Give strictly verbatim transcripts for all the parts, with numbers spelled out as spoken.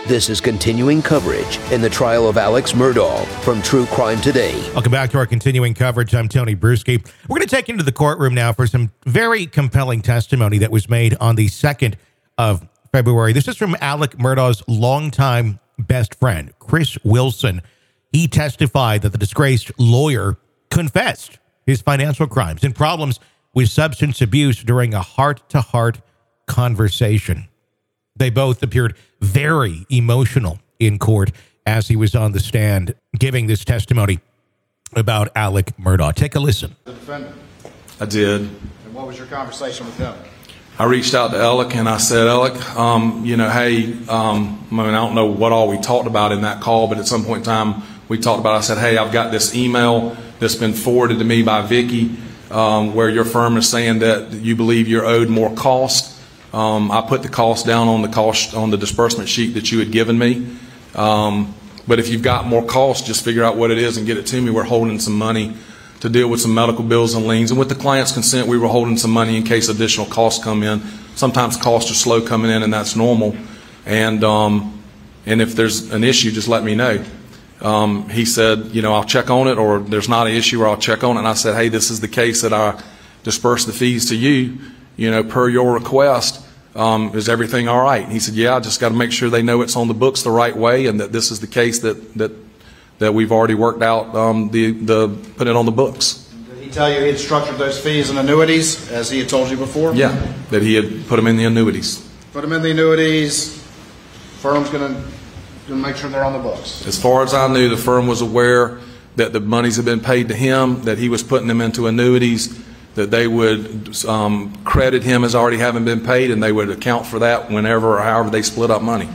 This is continuing coverage in the trial of Alex Murdaugh from True Crime Today. Welcome back to our continuing coverage. I'm Tony Bruschi. We're going to take you into the courtroom now for some very compelling testimony that was made on the second of February. This is from Alex Murdaugh's longtime best friend, Chris Wilson. He testified that the disgraced lawyer confessed his financial crimes and problems with substance abuse during a heart-to-heart conversation. They both appeared very emotional in court as he was on the stand giving this testimony about Alex Murdaugh. Take a listen. The defendant. I did. And what was your conversation with him? I reached out to Alec and I said, Alec, um, you know, hey, um, I mean, I don't know what all we talked about in that call, but at some point in time we talked about, I said, hey, I've got this email that's been forwarded to me by Vicky, um, where your firm is saying that you believe you're owed more cost. Um, I put the cost down on the cost on the disbursement sheet that you had given me. Um, but if you've got more cost, just figure out what it is and get it to me. We're holding some money to deal with some medical bills and liens. And with the client's consent, we were holding some money in case additional costs come in. Sometimes costs are slow coming in, and that's normal. And um, and if there's an issue, just let me know. Um, he said, you know, I'll check on it, or there's not an issue, or I'll check on it. And I said, hey, this is the case that I disperse the fees to you, you know, per your request. Um, is everything all right? And he said, yeah, I just got to make sure they know it's on the books the right way, and that this is the case that that that we've already worked out, um, the the put it on the books. Did he tell you he had structured those fees and annuities as he had told you before? Yeah, that he had put them in the annuities. Put them in the annuities. Firm's going to make sure they're on the books. As far as I knew, the firm was aware that the monies had been paid to him, that he was putting them into annuities, that they would um, credit him as already having been paid, and they would account for that whenever or however they split up money.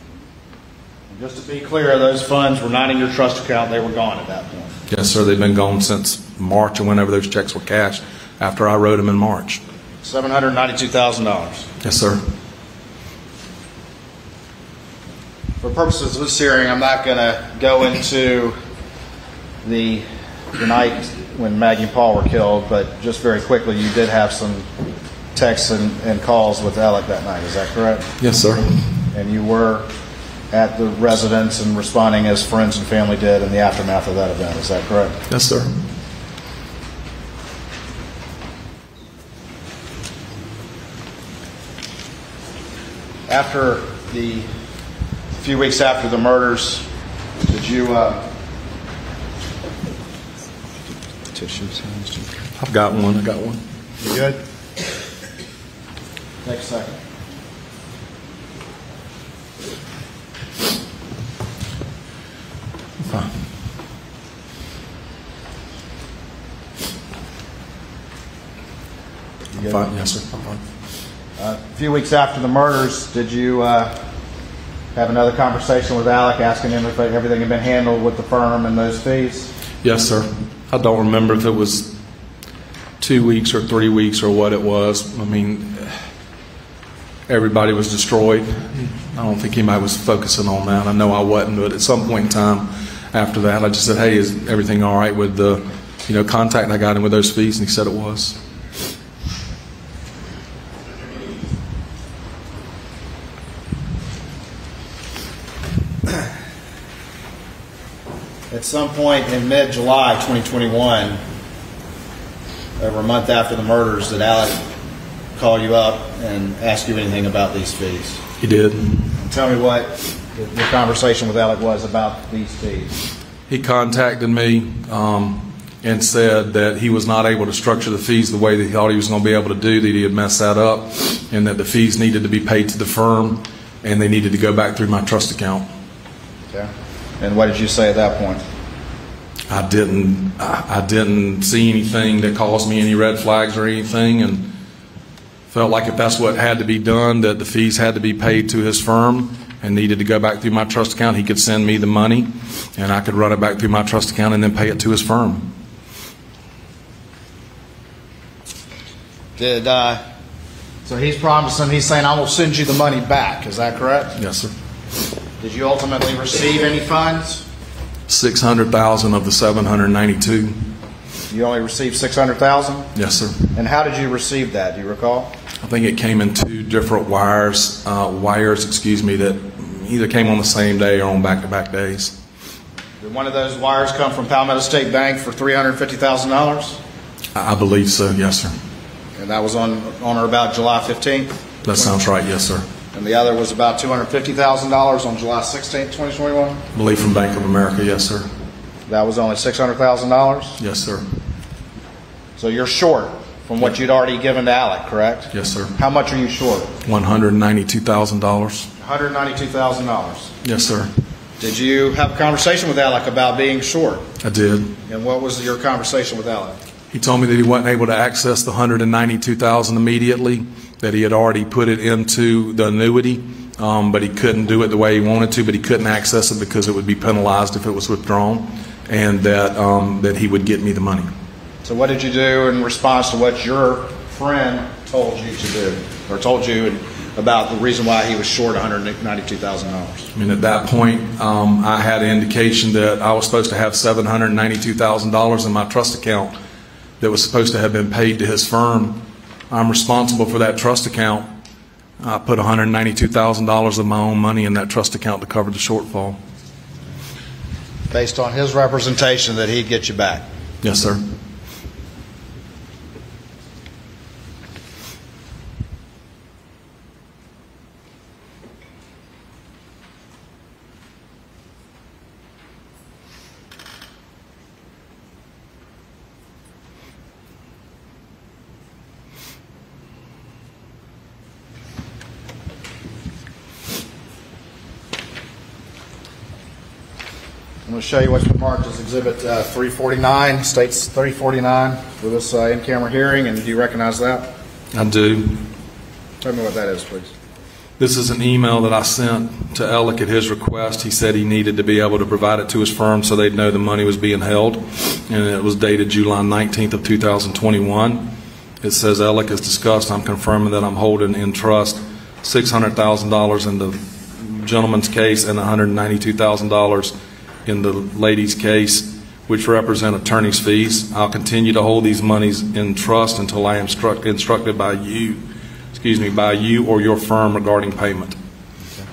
Just to be clear, those funds were not in your trust account. They were gone at that point. Yes, sir. They've been gone since March, or whenever those checks were cashed after I wrote them in March. seven hundred ninety-two thousand dollars. Yes, sir. For purposes of this hearing, I'm not going to go into the, the night when Maggie and Paul were killed, but just very quickly, you did have some texts and, and calls with Alec that night. Is that correct? Yes, sir. And you were at the residence and responding as friends and family did in the aftermath of that event. Is that correct? Yes, sir. After the a few weeks after the murders, did you uh, tissues? I've got one. I got one. You good? Take a second. Fine. I'm fine. Yes, sir. I'm fine. Uh, a few weeks after the murders, did you uh, have another conversation with Alec, asking him if everything had been handled with the firm and those fees? Yes, sir. I don't remember if it was two weeks or three weeks or what it was. I mean, everybody was destroyed. I don't think anybody was focusing on that. I know I wasn't, but at some point in time after that, I just said, hey, is everything all right with the, you know, contact I got him with those fees? And he said it was. At some point in mid-July twenty twenty-one, over a month after the murders, did Alec call you up and ask you anything about these fees? He did. And tell me what your conversation with Alec was about these fees. He contacted me um, and said that he was not able to structure the fees the way that he thought he was going to be able to do, that he had messed that up, and that the fees needed to be paid to the firm, and they needed to go back through my trust account. Okay. And what did you say at that point? I didn't. I, I didn't see anything that caused me any red flags or anything, and felt like if that's what had to be done, that the fees had to be paid to his firm and needed to go back through my trust account. He could send me the money, and I could run it back through my trust account and then pay it to his firm. Did uh, so? He's promising. He's saying, "I will send you the money back." Is that correct? Yes, sir. Did you ultimately receive any funds? Six hundred thousand of the seven hundred ninety-two. You only received six hundred thousand. Yes, sir. And how did you receive that? Do you recall? I think it came in two different wires. Uh, wires, excuse me, that either came on the same day or on back-to-back days. Did one of those wires come from Palmetto State Bank for three hundred fifty thousand dollars? I I believe so, yes, sir. And that was on, on or about July fifteenth? That sounds right, yes, sir. And the other was about two hundred fifty thousand dollars on July sixteenth, twenty twenty-one? I believe from Bank of America, yes, sir. That was only six hundred thousand dollars? Yes, sir. So you're short from what you'd already given to Alec, correct? Yes, sir. How much are you short? one hundred ninety-two thousand dollars. one hundred ninety-two thousand dollars. Yes, sir. Did you have a conversation with Alec about being short? I did. And what was your conversation with Alec? He told me that he wasn't able to access the one hundred ninety-two thousand dollars immediately, that he had already put it into the annuity, um, but he couldn't do it the way he wanted to, but he couldn't access it because it would be penalized if it was withdrawn, and that, um, that he would get me the money. So what did you do in response to what your friend told you to do, or told you about the reason why he was short one hundred ninety-two thousand dollars? I mean, at that point, um, I had an indication that I was supposed to have seven hundred ninety-two thousand dollars in my trust account that was supposed to have been paid to his firm. I'm responsible for that trust account. I put one hundred ninety-two thousand dollars of my own money in that trust account to cover the shortfall. Based on his representation that he'd get you back? Yes, sir. I'm going to show you what's been marked as Exhibit uh, three forty-nine, states three forty-nine for this uh, in-camera hearing, and do you recognize that? I do. Tell me what that is, please. This is an email that I sent to Alec at his request. He said he needed to be able to provide it to his firm so they'd know the money was being held, and it was dated July nineteenth of two thousand twenty-one. It says, Alec, as discussed, I'm confirming that I'm holding in trust six hundred thousand dollars in the gentleman's case and one hundred ninety-two thousand dollars in the lady's case, which represent attorney's fees. I'll continue to hold these monies in trust until I am struck, instructed by you, excuse me, by you or your firm regarding payment. Okay.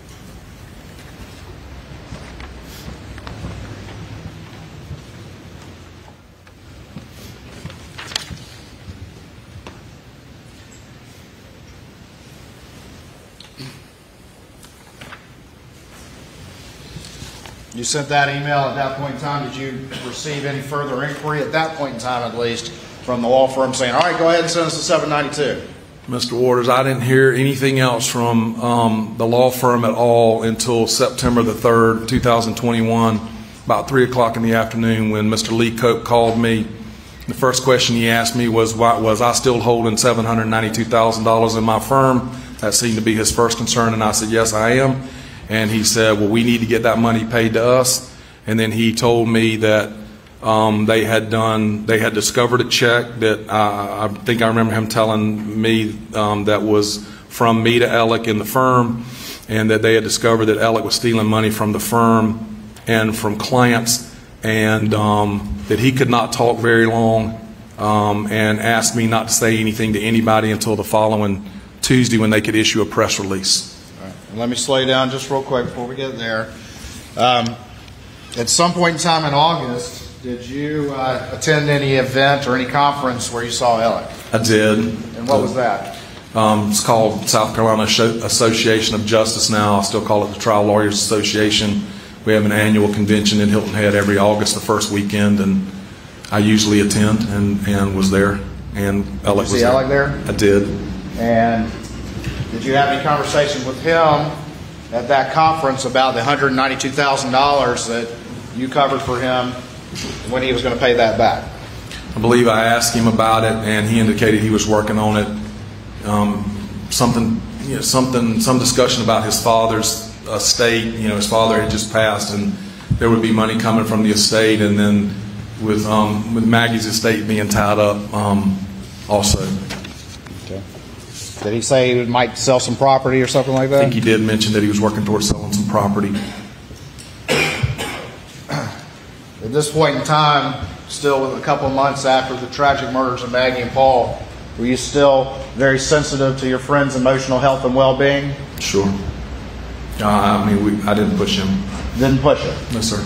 You sent that email at that point in time. Did you receive any further inquiry at that point in time, at least, from the law firm saying, all right, go ahead and send us the seven ninety-two? Mister Waters, I didn't hear anything else from um, the law firm at all until September the third, two thousand twenty-one, about three o'clock in the afternoon, when Mister Lee Cope called me. The first question he asked me was, why, was I still holding seven hundred ninety-two thousand dollars in my firm? That seemed to be his first concern, and I said, yes, I am. And he said, well, we need to get that money paid to us. And then he told me that um, they had done, they had discovered a check that uh, I think I remember him telling me um, that was from me to Alec in the firm, and that they had discovered that Alec was stealing money from the firm and from clients, and um, that he could not talk very long, um, and asked me not to say anything to anybody until the following Tuesday when they could issue a press release. Let me slow you down just real quick before we get there. Um, at some point in time in August, did you uh, attend any event or any conference where you saw Alec? I did. And what was that? Um, it's called South Carolina Association of Justice now. I still call it the Trial Lawyers Association. We have an annual convention in Hilton Head every August, the first weekend, and I usually attend and, and was there. And Alec Did you was see there. Alec there? I did. And did you have any conversation with him at that conference about the one hundred ninety-two thousand dollars that you covered for him when he was going to pay that back? I believe I asked him about it, and he indicated he was working on it. Um, something, you know, something, some discussion about his father's estate. You know, his father had just passed, and there would be money coming from the estate, and then with um, with Maggie's estate being tied up, um, also. Okay. Did he say he might sell some property or something like that? I think he did mention that he was working towards selling some property. At this point in time, still with a couple of months after the tragic murders of Maggie and Paul, were you still very sensitive to your friend's emotional health and well-being? Sure. Uh, I mean, we, I didn't push him. Didn't push it. No, sir.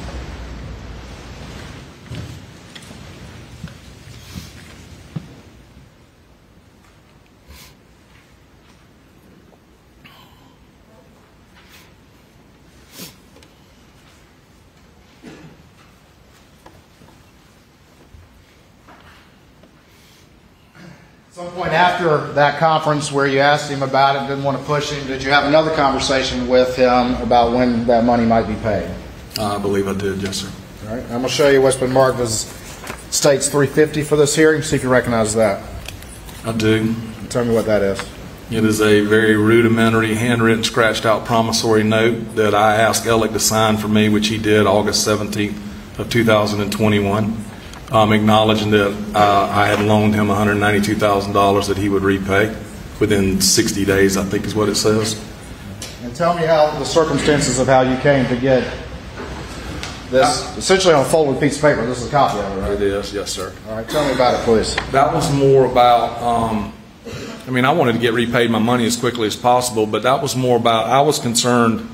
At some point after that conference where you asked him about it, didn't want to push him, did you have another conversation with him about when that money might be paid? Uh, I believe I did, yes, sir. All right. I'm going to show you what's been marked as states three fifty for this hearing. See if you recognize that. I do. Tell me what that is. It is a very rudimentary, handwritten, scratched-out promissory note that I asked Alec to sign for me, which he did August seventeenth of two thousand twenty-one. Um, acknowledging that uh, I had loaned him one hundred ninety-two thousand dollars that he would repay within sixty days, I think is what it says. And tell me how the circumstances of how you came to get this, essentially on a folded piece of paper. This is a copy of it, right? It is, yes, sir. All right, tell me about it, please. That was more about, um, I mean, I wanted to get repaid my money as quickly as possible, but that was more about, I was concerned,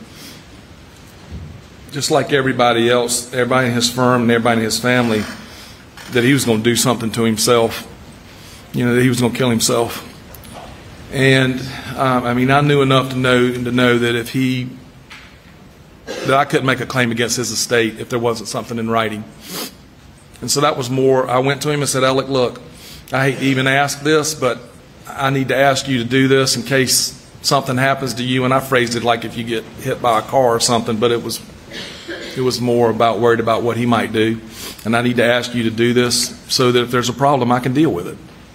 just like everybody else, everybody in his firm and everybody in his family, that he was going to do something to himself, you know, that he was going to kill himself. And um, I mean, I knew enough to know to know that if he, that I couldn't make a claim against his estate if there wasn't something in writing. And so that was more, I went to him and said, Alec, look, I hate to even ask this, but I need to ask you to do this in case something happens to you. And I phrased it like if you get hit by a car or something, but it was, it was more about worried about what he might do. And I need to ask you to do this so that if there's a problem, I can deal with it.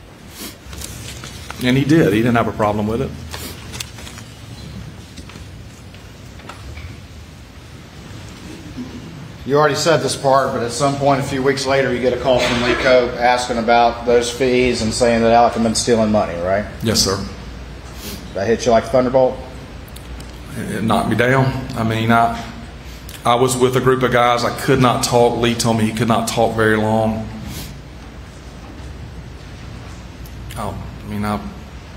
And he did. He didn't have a problem with it. You already said this part, but at some point a few weeks later you get a call from Lee Cope asking about those fees and saying that Alec had been stealing money, right? Yes, sir. That hit you like a thunderbolt? It knocked me down. I mean, I... I was with a group of guys. I could not talk. Lee told me he could not talk very long. Oh, I mean, I,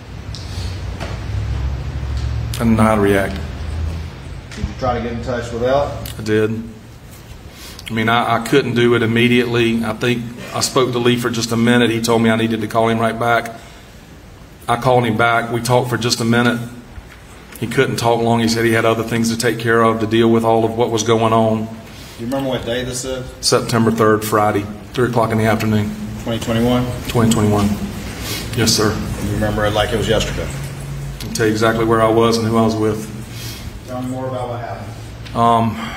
I didn't know how to react. Did you try to get in touch with Alec? I did. I mean, I, I couldn't do it immediately. I think I spoke to Lee for just a minute. He told me I needed to call him right back. I called him back. We talked for just a minute. He couldn't talk long. He said he had other things to take care of to deal with all of what was going on. Do you remember what day this is? September third, Friday, three o'clock in the afternoon. twenty twenty-one? twenty twenty-one. Yes, sir. You remember it like it was yesterday? I'll tell you exactly where I was and who I was with. Tell me more about what happened. Um,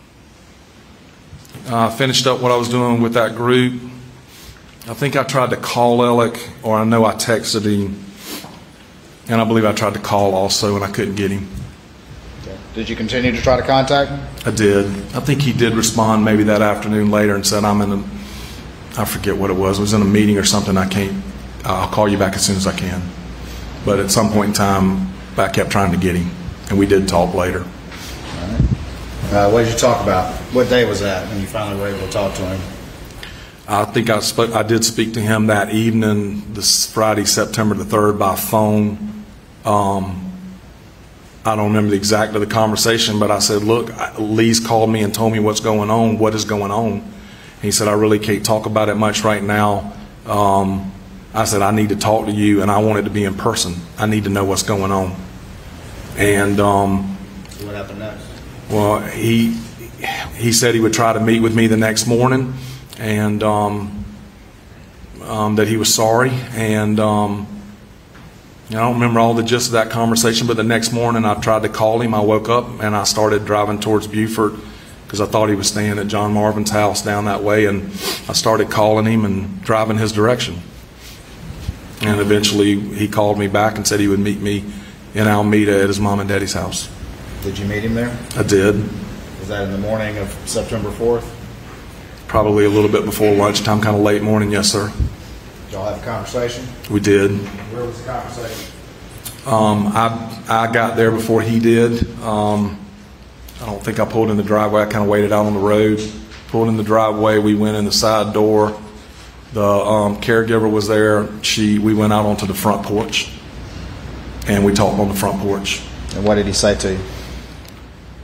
I finished up what I was doing with that group. I think I tried to call Alec, or I know I texted him. And I believe I tried to call also, and I couldn't get him. Okay. Did you continue to try to contact him? I did. I think he did respond maybe that afternoon later and said, I'm in a, I forget what it was. It was in a meeting or something. I can't, I'll call you back as soon as I can. But at some point in time, I kept trying to get him, and we did talk later. All right. Uh, what did you talk about? What day was that when you finally were able to talk to him? I think I spoke, I did speak to him that evening, this Friday, September the third, by phone. Um, I don't remember the exact of the conversation, but I said, look, Lee's called me and told me what's going on. What is going on? He said, I really can't talk about it much right now. Um, I said, I need to talk to you, and I want it to be in person. I need to know what's going on. And um, so what happened next? Well, he he said he would try to meet with me the next morning, and um, um, that he was sorry. And um, I don't remember all the gist of that conversation, but the next morning I tried to call him. I woke up and I started driving towards Beaufort because I thought he was staying at John Marvin's house down that way, and I started calling him and driving his direction. And eventually he called me back and said he would meet me in Alameda at his mom and daddy's house. Did you meet him there? I did. Was that in the morning of September fourth? Probably a little bit before lunchtime, kind of late morning, yes, sir. Did y'all have a conversation? We did. Where was the conversation? Um, I I got there before he did. Um, I don't think I pulled in the driveway. I kind of waited out on the road. Pulled in the driveway. We went in the side door. The um, caregiver was there. She. We went out onto the front porch, and we talked on the front porch. And what did he say to you?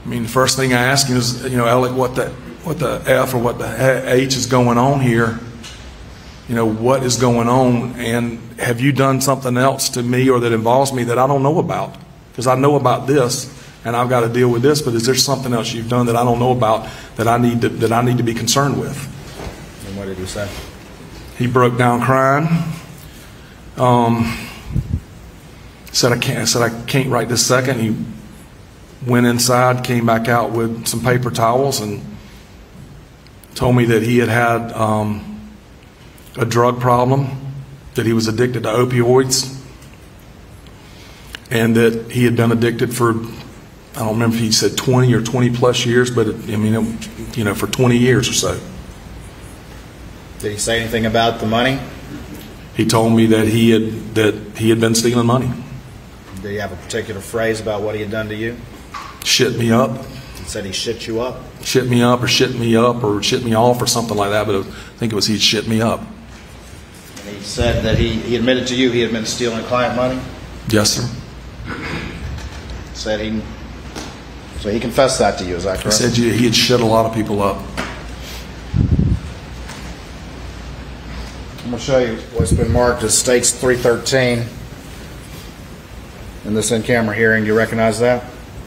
I mean, the first thing I asked him is, you know, Alec, what the, what the F or what the H is going on here? You know, what is going on? And have you done something else to me or that involves me that I don't know about? Because I know about this, and I've got to deal with this, but is there something else you've done that I don't know about that I need to, that I need to be concerned with? And what did he say? He broke down crying. Um, said I can't. Said I can't right this second. He went inside, came back out with some paper towels, and told me that he had had um, a drug problem, that he was addicted to opioids, and that he had been addicted for, I don't remember if he said twenty or twenty plus years, but it, I mean, it, you know, for twenty years or so. Did he say anything about the money? He told me that he had that he had been stealing money. Did he have a particular phrase about what he had done to you? Shit me up. He said he shit you up? Shit me up or shit me up or shit me off or something like that, but I think it was he'd shit me up. And he said that he, he admitted to you he had been stealing client money? Yes, sir. Said he, so he confessed that to you, is that He correct? said you, he had shit a lot of people up. I'm going to show you what's been marked as States three thirteen in this in-camera hearing. Do you recognize that?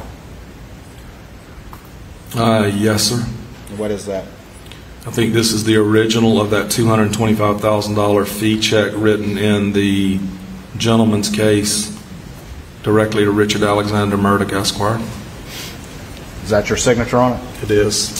Uh, yes, sir. What is that? I think this is the original of that two hundred twenty-five thousand dollars fee check written in the gentleman's case directly to Richard Alexander Murdoch, Esquire. Is that your signature on it? It is.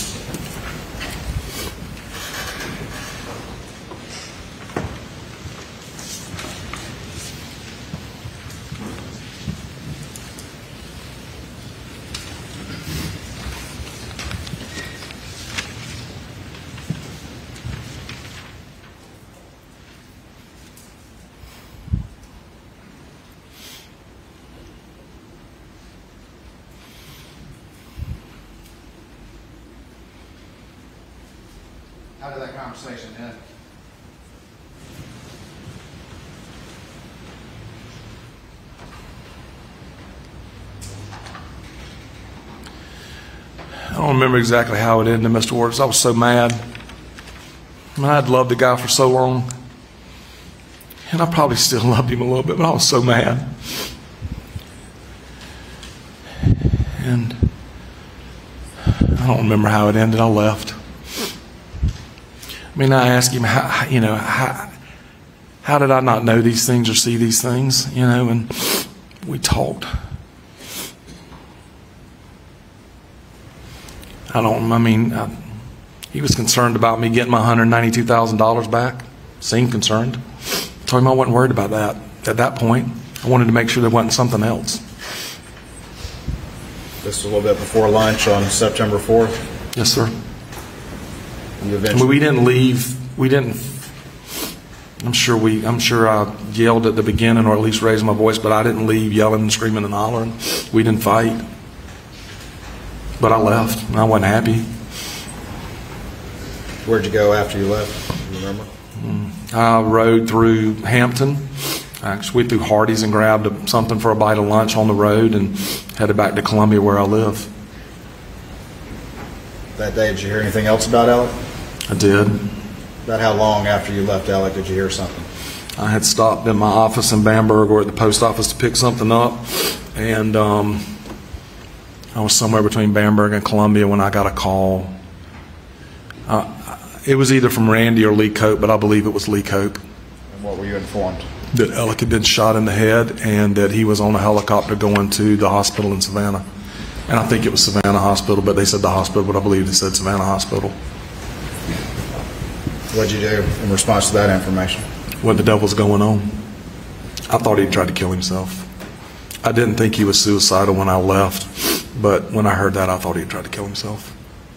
How did that conversation end? I don't remember exactly how it ended, Mister Waters. I was so mad. I mean, I'd loved the guy for so long. And I probably still loved him a little bit, but I was so mad. And I don't remember how it ended. I left. I mean, I asked him, how, you know, how, how did I not know these things or see these things, you know, and we talked. I don't, I mean, I, he was concerned about me getting my one hundred ninety-two thousand dollars back. Seemed concerned. Told him I wasn't worried about that. At that point, I wanted to make sure there wasn't something else. This was a little bit before lunch on September fourth. Yes, sir. You I eventually, mean, we didn't leave. We didn't. I'm sure we. I'm sure I yelled at the beginning, or at least raised my voice, but I didn't leave yelling and screaming and hollering. We didn't fight. But I left, and I wasn't happy. Where'd you go after you left? Do you remember? I rode through Hampton. Actually, we through Hardee's and grabbed a, something for a bite of lunch on the road and headed back to Columbia where I live. That day, did you hear anything else about Alec? I did. About how long after you left Alec did you hear something? I had stopped in my office in Bamberg or at the post office to pick something up, and um, I was somewhere between Bamberg and Columbia when I got a call. Uh, it was either from Randy or Lee Cope, but I believe it was Lee Cope. And what were you informed? That Alec had been shot in the head and that he was on a helicopter going to the hospital in Savannah. And I think it was Savannah Hospital, but they said the hospital, but I believe they said Savannah Hospital. What'd you do in response to that information? What the devil's going on? I thought he'd tried to kill himself. I didn't think he was suicidal when I left, but when I heard that, I thought he'd tried to kill himself.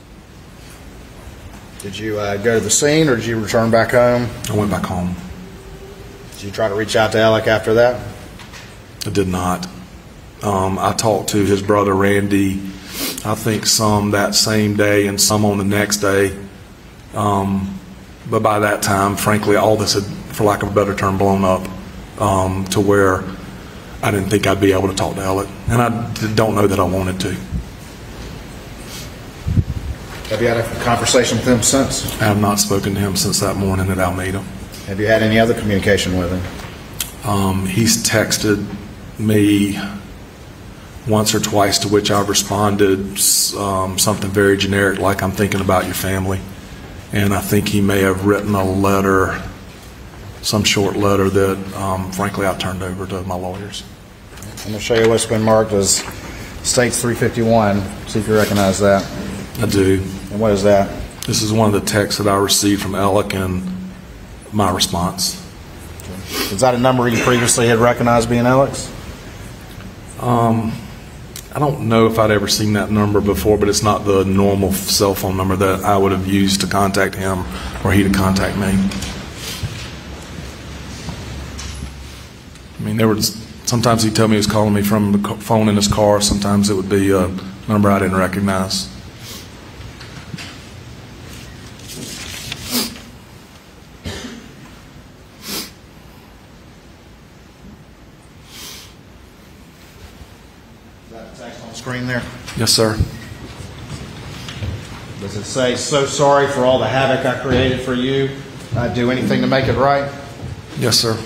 Did you uh, go to the scene, or did you return back home? I went back home. Did you try to reach out to Alec after that? I did not. Um, I talked to his brother Randy, I think some that same day and some on the next day. Um, but by that time, frankly, all this had, for lack of a better term, blown up um, to where I didn't think I'd be able to talk to Alec. And I don't know that I wanted to. Have you had a conversation with him since? I have not spoken to him since that morning at Alameda. Have you had any other communication with him? Um, he's texted me once or twice, to which I've responded um, something very generic, like "I'm thinking about your family." And I think he may have written a letter, some short letter that, um, frankly, I turned over to my lawyers. I'm going to show you what's been marked as States three fifty-one. See if you recognize that. I do. And what is that? This is one of the texts that I received from Alec and my response. Is that a number you previously had recognized being Alex? Um, I don't know if I'd ever seen that number before, but it's not the normal cell phone number that I would have used to contact him or he to contact me. I mean, there was sometimes he'd tell me he was calling me from the phone in his car. Sometimes it would be a number I didn't recognize. Screen there. Yes, sir. Does it say, "So sorry for all the havoc I created for you. I'd do anything to make it right"? Yes, sir.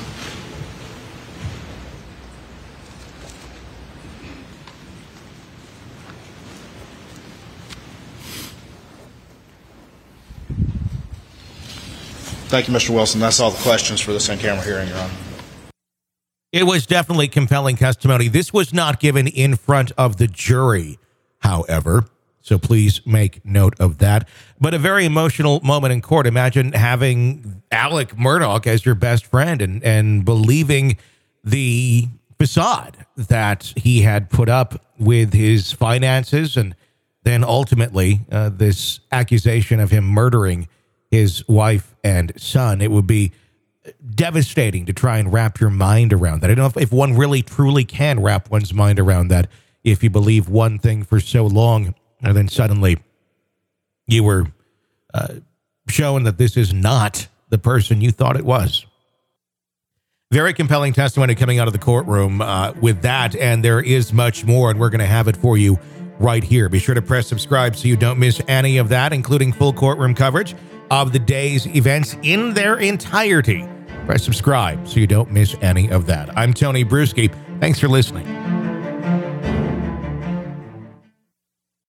Thank you, Mister Wilson. That's all the questions for this in-camera hearing, Your Honor. It was definitely compelling testimony. This was not given in front of the jury, however, so please make note of that. But a very emotional moment in court. Imagine having Alec Murdaugh as your best friend and, and believing the facade that he had put up with his finances, and then ultimately uh, this accusation of him murdering his wife and son. It would be devastating to try and wrap your mind around that. I don't know if, if one really truly can wrap one's mind around that, if you believe one thing for so long and then suddenly you were uh, shown that this is not the person you thought it was. Very compelling testimony coming out of the courtroom uh, with that, and there is much more, and we're going to have it for you right here. Be sure to press subscribe so you don't miss any of that, including full courtroom coverage of the day's events in their entirety. Press subscribe so you don't miss any of that. I'm Tony Bruschi. Thanks for listening.